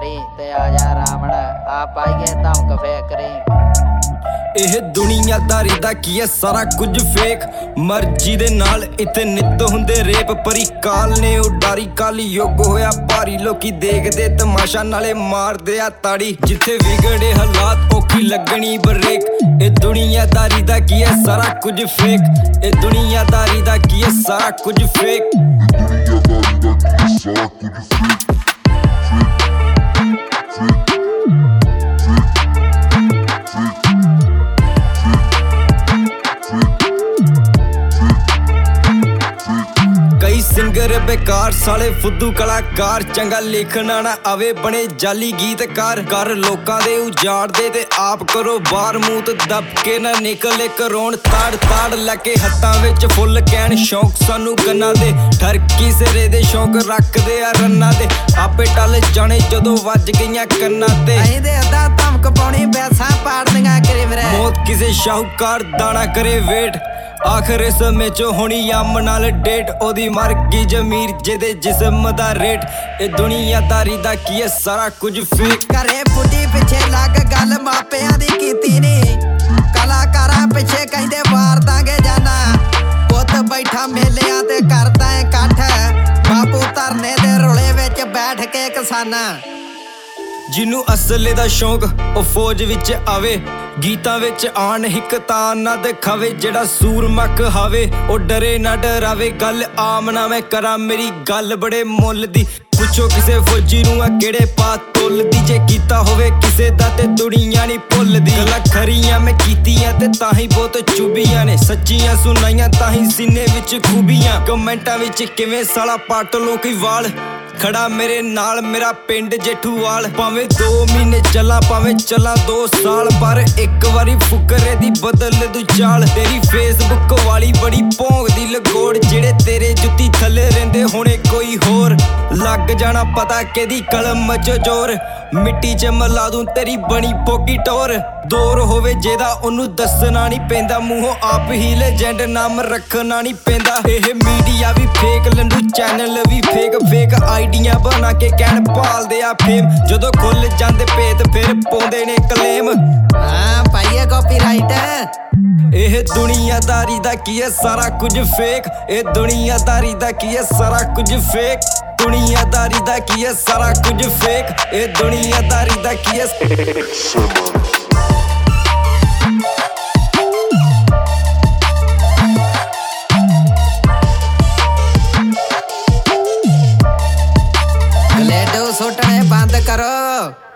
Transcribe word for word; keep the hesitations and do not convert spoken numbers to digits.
करी ते आजा रावण आप पाइए धमक फेकरी। ਇਹ ਦੁਨੀਆਦਾਰੀ ਦਾ ਕੀ ਹੈ ਸਾਰਾ ਕੁਝ ਫੇਕ ਮਰਜ਼ੀ ਦੇ ਨਾਲ ਇੱਥੇ ਨਿੱਤ ਹੁੰਦੇ ਰੇਪ ਪਰੀ ਕਾਲ ਨੇ ਉਡਾਰੀ ਕਾਲੀ ਯੁੱਗ ਹੋਇਆ ਭਾਰੀ ਲੋਕੀ ਦੇਖਦੇ ਤਮਾਸ਼ਾ ਨਾਲੇ ਮਾਰਦੇ ਆ ਤਾੜੀ ਜਿੱਥੇ ਵਿਗੜੇ ਹਾਲਾਤ ਔਖੀ ਲੱਗਣੀ ਬਰੇਕ। ਇਹ ਦੁਨੀਆਦਾਰੀ ਦਾ ਕੀ ਹੈ ਸਾਰਾ ਕੁਝ ਫੇਕ ਇਹ ਦੁਨੀਆਦਾਰੀ ਦਾ ਕੀ ਹੈ ਸਾਰਾ ਕੁਝ ਫੇਕ ਸਾਰਾ ਕੁਝ ਫੇਕ ਸਿੰਗਰ ਬੇਕਾਰ ਸਾਲੇ ਫੁੱਦੂ ਕਲਾਕਾਰ ਚੰਗਾ ਲਿਖਣਾ ਨਾ ਆਵੇ ਬਣੇ ਜਾਲੀ ਗੀਤਕਾਰ ਕਰ ਲੋਕਾਂ ਦੇ ਉਜਾੜਦੇ ਤੇ ਆਪ ਕਰੋ ਬਾਹਰ ਮੂੰਹ ਦੱਬ ਕੇ ਨਾ ਨਿਕਲੇ ਕਰੋਣ ਤਾੜ ਤਾੜ ਲੈ ਕੇ ਹੱਥਾਂ ਵਿੱਚ ਫੁੱਲ ਕਹਿਣ ਸ਼ੌਂਕ ਸਾਨੂੰ ਕੰਨਾਂ ਦੇ ਠਰਕੀ ਸਿਰੇ ਦੇ ਸ਼ੌਂਕ ਰੱਖਦੇ ਆ ਰੰਨਾਂ ਦੇ ਆਪੇ ਟੱਲ ਜਾਣੇ ਜਦੋਂ ਵੱਜ ਗਈਆਂ ਕੰਨਾਂ ਤੇ ਅਸੀਂ ਦੇ ਅੱਧਾ ਧਮਕ ਪਾਉਣੀ ਬੈਸਾਂ ਪਾੜਦੀਆਂ ਕਰੇ ਵੀਰੇ ਮੌਤ ਕਿਸੇ ਸ਼ਾਹੂਕਾਰ ਦਾਣਾ ਕਰੇ ਵੇਟ ਆਖਰ ਸਮੇਂ ਚ ਹੋਣੀ ਆਮ ਨਾਲ ਡੇਟ ਉਹਦੀ ਮਰ ਗਈ ਜ਼ਮੀਰ ਜਿਹਦੇ ਜਿਸਮ ਦਾ ਰੇਟ ਇਹ ਦੁਨੀਆਦਾਰੀ ਦਾ ਕੀ ਹੈ ਸਾਰਾ ਕੁਝ ਫੇਕ ਘਰੇ ਬੁੱਢੀ ਪਿੱਛੇ ਲੱਗ ਗੱਲ ਮਾਪਿਆਂ ਦੀ ਕੀਤੀ ਨੀ ਕਲਾਕਾਰਾਂ ਪਿੱਛੇ ਕਹਿੰਦੇ ਵਾਰ ਦਾਂਗੇ ਜਾਨਾ ਪੁੱਤ ਬੈਠਾ ਮੇਲਿਆਂ ਤੇ ਕਰਦਾ ਏ ਇਕੱਠ ਬਾਪੂ ਧਰਨੇ ਦੇ ਰੋਲੇ ਵਿੱਚ ਬੈਠ ਕੇ ਕਿਸਾਨਾਂ ਜਿਹਨੂੰ ਅਸਲੇ ਦਾ ਸ਼ੌਂਕ ਉਹ ਫੌਜ ਵਿੱਚ ਆਵੇ ਗੀਤਾਂ ਵਿੱਚ ਆਣ ਹਿੱਕ ਤਾਂ ਨਾ ਦਿਖਾਵੇ ਜਿਹੜਾ ਸੂਰਮਾ ਕਹਾਵੇ ਉਹ ਡਰੇ ਨਾ ਡਰਾਵੇ ਗੱਲ ਆਮ ਨਾ ਮੈਂ ਕਰਾਂ ਮੇਰੀ ਗੱਲ ਬੜੇ ਮੁੱਲ ਦੀ ਪੁੱਛੋ ਕਿਸੇ ਫੌਜੀ ਨੂੰ ਆ ਕਿਹੜੇ ਪਾ ਤੁੱਲਦੀ ਜੇ ਕੀਤਾ ਹੋਵੇ ਕਿਸੇ ਦਾ ਤੇ ਦੁਨੀਆ ਨਹੀਂ ਭੁੱਲਦੀ ਗੱਲਾਂ ਖਰੀਆਂ ਮੈਂ ਕੀਤੀਆਂ ਤੇ ਤਾਂ ਹੀ ਬਹੁਤ ਚੁੱਭੀਆਂ ਨੇ ਸੱਚੀਆਂ ਸੁਣਾਈਆਂ ਤਾਂ ਹੀ ਸੀਨੇ ਵਿੱਚ ਖੂਬੀਆਂ ਕਮੈਂਟਾਂ ਵਿੱਚ ਕਿਵੇਂ ਸਾਲਾ ਪੱਟ ਲੋ ਕੋਈ ਵਾਲ ਖੜਾ ਮੇਰੇ ਨਾਲ ਮੇਰਾ ਪਿੰਡ ਜੇਠੂਵਾਲ ਭਾਵੇਂ ਦੋ ਮਹੀਨੇ ਚੱਲਾਂ ਭਾਵੇਂ ਚੱਲਾਂ ਦੋ ਸਾਲ ਪਰ ਇੱਕ ਵਾਰੀ ਫੁਕਰੇ ਦੀ ਬਦਲ ਦੂ ਚਾਲ ਤੇਰੀ ਫੇਸਬੁੱਕ ਵਾਲੀ ਬੜੀ ਭੌਂਕਦੀ ਲਗੋੜ ਜਿਹੜੇ ਤੇਰੇ ਜੁੱਤੀ ਥੱਲੇ ਰਹਿੰਦੇ ਹੋਣੇ ਕੋਈ ਹੋਰ ਲੱਗ ਜਾਣਾ ਪਤਾ ਕਿਹਦੀ ਕਲਮ ਚ ਜ਼ੋਰ ਮਿੱਟੀ ਚ ਮਿਲਾ ਦੂੰ ਤੇਰੀ ਬਣੀ ਪੋਕੀ ਟੋਰ ਦੌਰ ਹੋਵੇ ਜਿਹਦਾ ਉਹਨੂੰ ਦੱਸਣਾ ਨਹੀਂ ਪੈਂਦਾ ਮੂੰਹੋਂ ਆਪ ਹੀ ਲੈਜੈਂਡ ਨਾਮ ਰੱਖਣਾ ਨਹੀਂ ਪੈਂਦਾ ਇਹ ਮੀਡੀਆ ਵੀ ਫੇਕ ਲੰਡੂ ਚੈਨਲ ਵੀ ਫੇਕ ਫੇਕ ਆਈਡੀਆਂ ਬਣਾ ਕੇ ਕਹਿਣ ਭਾਲਦੇ ਆ ਫੇਮ ਜਦੋਂ ਖੁੱਲ ਜਾਂਦੇ ਭੇਤ ਫਿਰ ਪਾਉਂਦੇ ਨੇ ਕਲੇਮ ਹਾਂ ਪਾਈਏ ਕਾਪੀਰਾਈਟ ਇਹ ਦੁਨੀਆਦਾਰੀ ਦਾ ਕੀ ਹੈ ਸਾਰਾ ਕੁਝ ਫੇਕ ਇਹ ਦੁਨੀਆਦਾਰੀ ਦਾ ਕੀ ਹੈ ਸਾਰਾ ਕੁਝ ਫੇਕ ਦੁਨੀਆਦਾਰੀ ਦਾ ਕੀ ਹੈ ਸਾਰਾ ਕੁਝ ਫੇਕ ਇਹ ਦੁਨੀਆਦਾਰੀ ਦਾ ਕੀ ਹੈ ਗਲੇਡੋ ਸੁੱਟਣੇ ਬੰਦ ਕਰੋ।